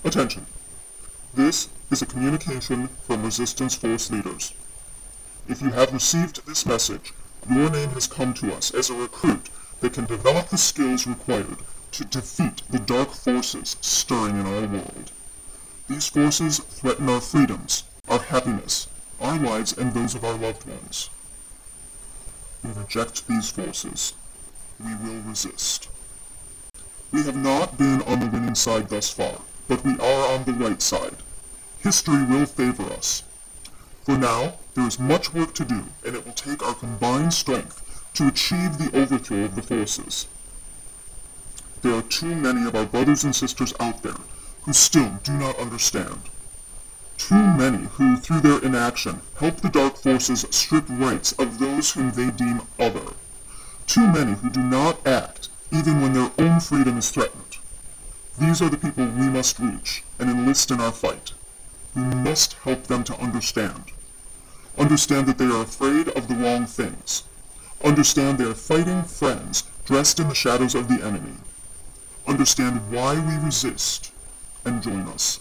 Attention! This is a communication from Resistance Force leaders. If you have received this message, your name has come to us as a recruit that can develop the skills required to defeat the dark forces stirring in our world. These forces threaten our freedoms, our happiness, our lives, and those of our loved ones. We reject these forces. We will resist. We have not been on the winning side thus far, but we are on the right side. History will favor us. For now, there is much work to do, and it will take our combined strength to achieve the overthrow of the forces. There are too many of our brothers and sisters out there who still do not understand. Too many who, through their inaction, help the dark forces strip rights of those whom they deem other. Too many who do not act, even when their own freedom is threatened. These are the people we must reach and enlist in our fight. We must help them to understand. Understand that they are afraid of the wrong things. Understand they are fighting friends dressed in the shadows of the enemy. Understand why we resist, and join us.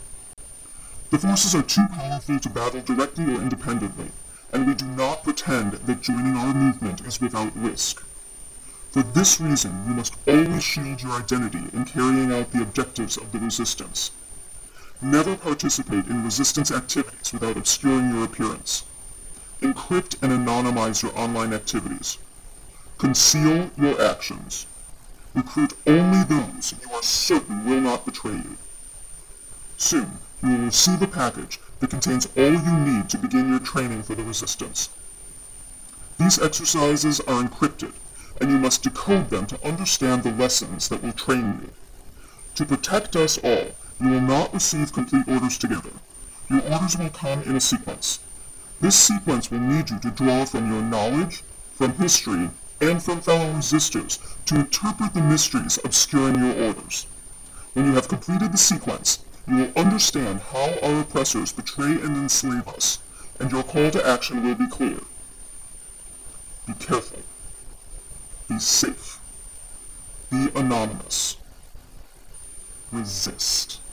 The forces are too powerful to battle directly or independently, and we do not pretend that joining our movement is without risk. For this reason, you must always shield your identity in carrying out the objectives of the resistance. Never participate in resistance activities without obscuring your appearance. Encrypt and anonymize your online activities. Conceal your actions. Recruit only those you are certain will not betray you. Soon, you will receive a package that contains all you need to begin your training for the resistance. These exercises are encrypted, and you must decode them to understand the lessons that will train you. To protect us all, you will not receive complete orders together. Your orders will come in a sequence. This sequence will need you to draw from your knowledge, from history, and from fellow resistors to interpret the mysteries obscuring your orders. When you have completed the sequence, you will understand how our oppressors betray and enslave us, and your call to action will be clear. Be careful. Be safe. Be anonymous. Resist.